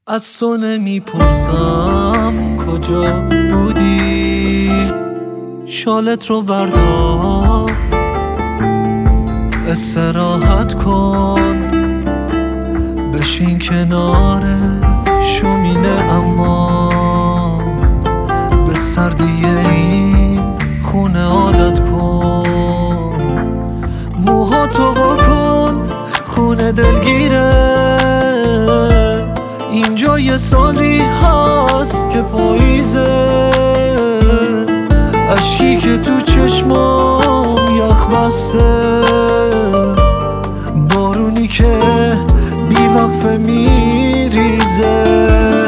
از تو نمیپرسم کجا بودی، شالت رو بردار استراحت کن، بشین کنار شومینه اما به سردی این خونه عادت کن. موهاتو واکن خونه دلگیره، اینجا یه سالی هست که پاییزه، اشکی که تو چشمام یخ بسته، بارونی که بی وقفه میریزه،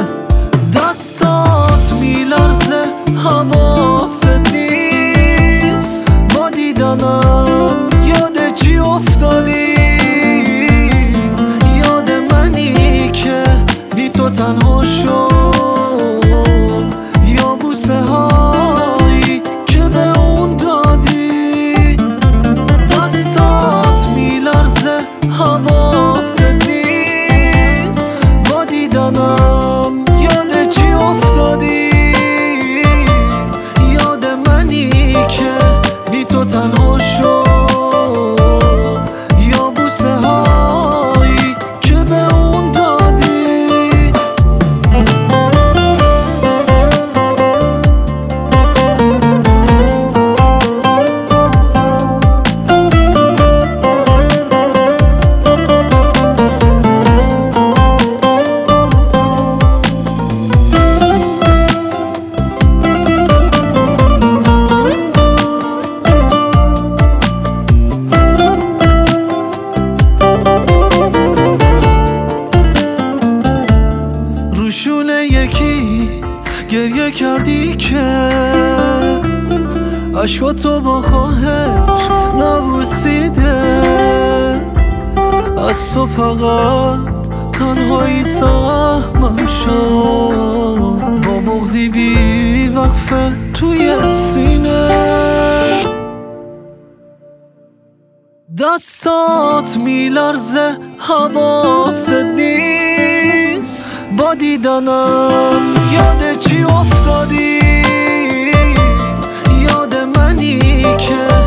دستات میلرزه حواست نیست، با دیدنم یاد چی افتادی، یاد منی که بی تو تنها شد، یا بوسه هایی که به اون دادی، دستات میلرزه حواست نیست، با دیدنم یاد چی افتادی، یاد منی که بی تو تنها شد، یا بوسه هایی که به اون دادی. روشونه یکی گریه کردی که عشقاتو با خواهش نبوسیده، از تو فقط تنهایی سهمم شد، با بغضی بی وقفه توی سینه، دستات میلرزه حواست نیست، با دیدنم یاد چی افتادی، یاد منی که